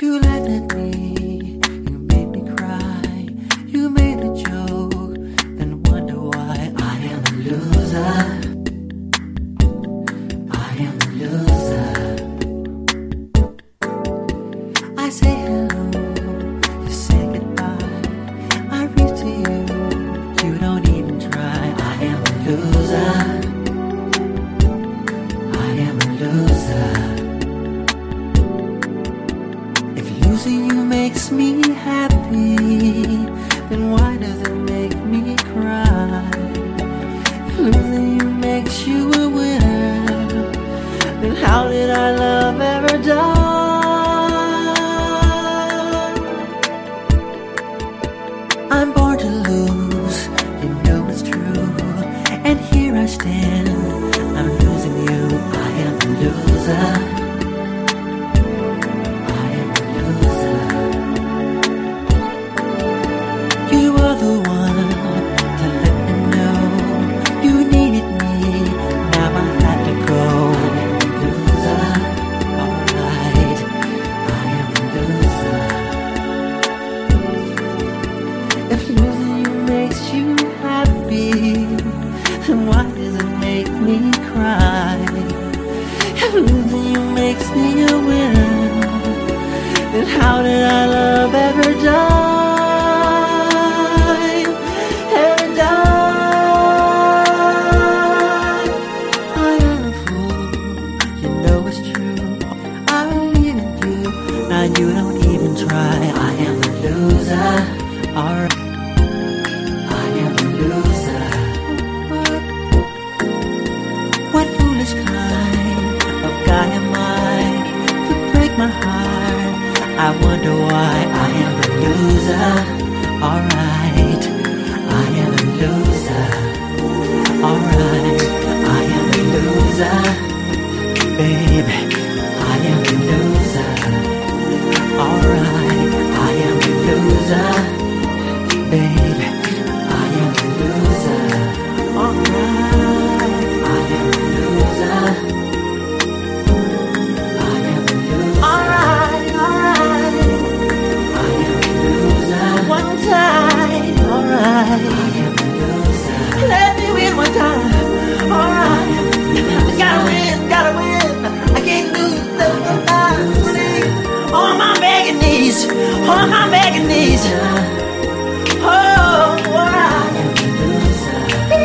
You laughed at me, you made me cry. You made a joke, then wonder why I am a loser. I am a loser. I say hello, you say goodbye. I reach to you, you don't even try. I am a loser. I am a loser. If losing you makes me happy, then why does it make me cry? If losing you makes you a winner, then how did our love ever die? I'm born to lose, you know it's true. And here I stand, I'm losing you. I am a loser. You were the one to let me know you needed me. Now I had to go. I am a loser. Alright, I am a loser. If losing you makes you happy, then why does it make me cry? If losing you makes me a winner, then how did our love ever die? You don't even try. I am a loser. Alright, I am a loser. What foolish kind of guy am I to break my heart? I wonder why I am a loser. Alright, I am a loser. Alright, I am a loser. Baby, I am a loser. Alright, I am a loser. Baby, I am a loser. Alright, I am a loser. I am a loser. Alright, I am a loser. One time, alright, I am a loser. Let me win one time. Alright, gotta win, gotta win. I can't lose, no. On my begging knees, on my begging knees. Oh, I am a loser.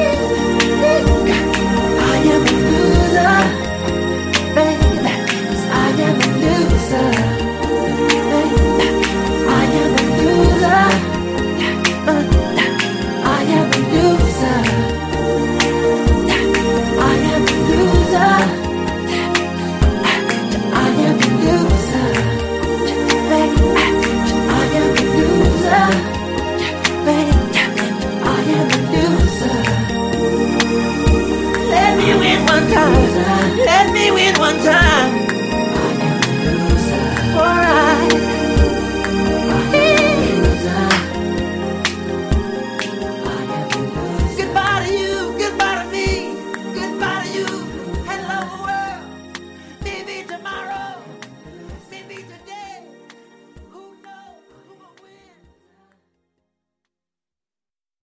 I am a loser, baby. I am a loser, baby. I am a loser. I am a loser. I am a loser. I am a loser. Let me win one time. Let me win one time.